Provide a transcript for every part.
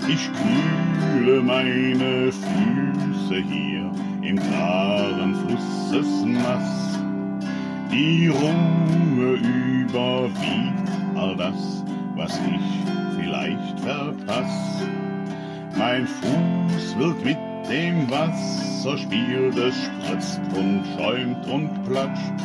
Ich kühle meine Füße hier im klaren Fluss des Nass. Die Ruhe überwiegt all das, was ich vielleicht verpass. Mein Fuß wird mit dem Wasser spielt, es spritzt und schäumt und platscht.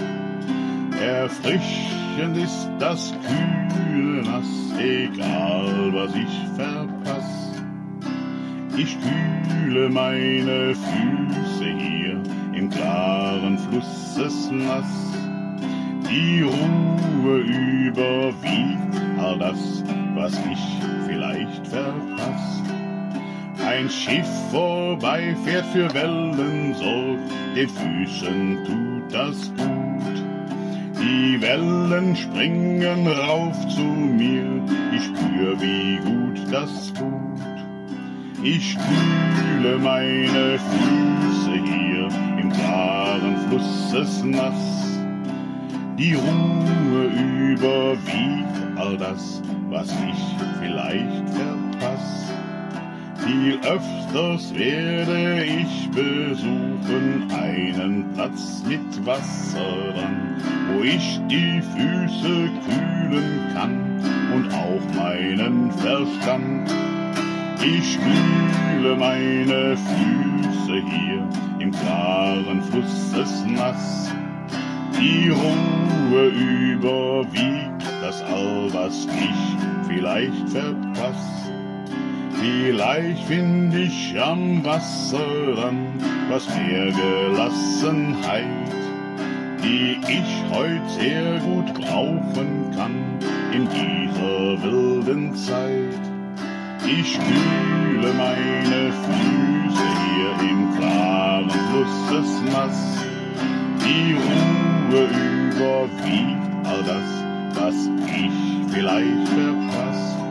Erfrischend ist das kühle Nass, egal was ich verpass. Ich kühle meine Füße hier im klaren Fluss des Nass. Die Ruhe überwiegt all das, was ich vielleicht verpass. Ein Schiff vorbei fährt, für Wellen sorgt, den Füßen tut das gut. Die Wellen springen rauf zu mir, ich spür, wie gut das tut. Ich kühle meine Füße hier im klaren Fluss des Nass. Die Ruhe überwiegt all das, was ich vielleicht verpass. Viel öfters werde ich besuchen einen Platz mit Wasser dran, wo ich die Füße kühlen kann und auch meinen Verstand. Ich kühle meine Füße hier im klaren Fluss des Nass. Die Ruhe überwiegt das all, was ich vielleicht verpass. Vielleicht find ich am Wasserrand was mehr Gelassenheit, die ich heut sehr gut brauchen kann in dieser wilden Zeit. Ich kühle meine Füße hier im klaren Fluss des Nass. Die Ruhe überwiegt all das, was ich vielleicht verpass.